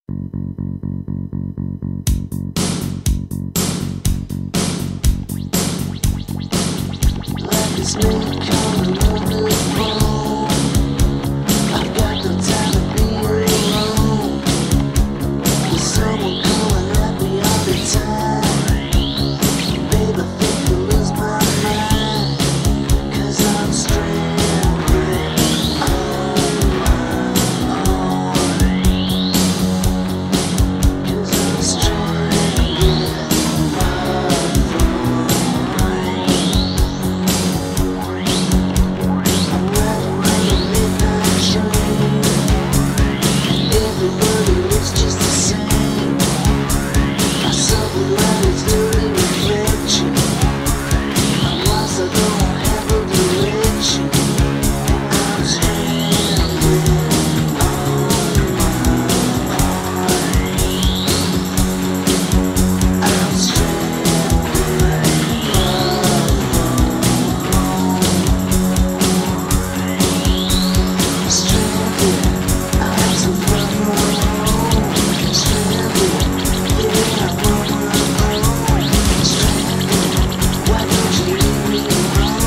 Like a snake crawling up the phone. I've got no time to be alone. There's someone calling at me all the time. Babe, I think I'll lose my mind. 'Cause I'm stranded on my own. 'Cause I'm stranded on my phone. I'm riding like a midnight train. Everybody looks just the same. I saw the light is doing reflection. I'm lost, I don't have a direction. I'm stranded on my own. I'm stranded stranded, I have to find my own. Stranded, yeah, I'm on my own. Stranded, why don't you leave me alone?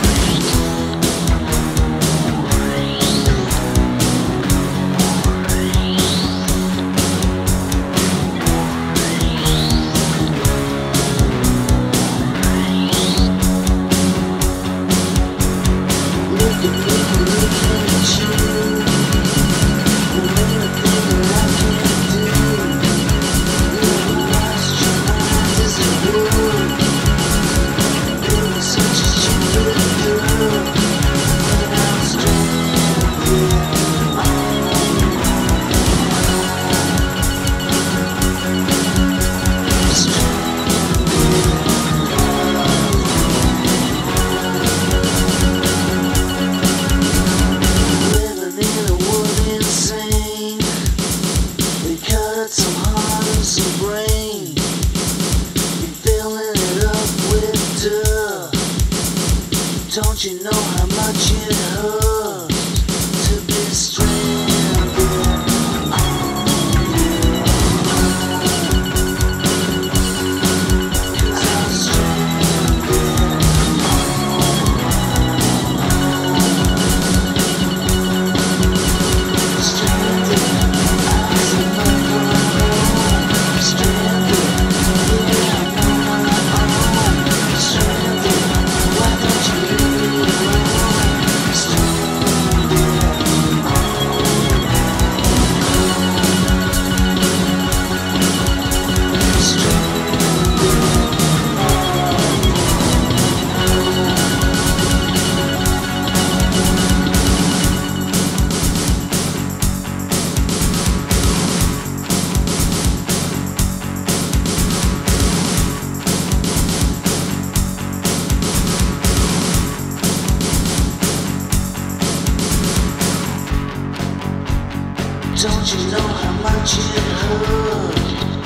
Look at me, looking at you. There ain't a thing that I can't do. Never lost your mind as a girl. You were such a stupid girl. And I'm stranded on living in a world insane. They cut some heart and some brain. You're filling it up with dirt. Don't you know how much it hurts to be stranded on you? 'Cause I'm stranded stranded, eyes in my own. Stranded, yeah, I'm on my own. Stranded, why don't you leave me alone? Stranded don't you know how much it hurt?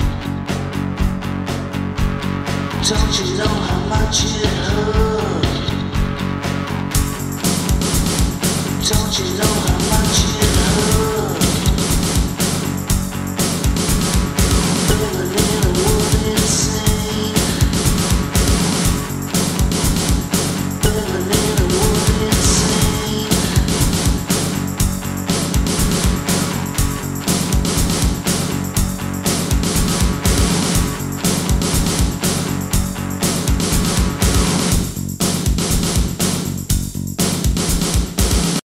Don't you know how much it hurt? Don't you know how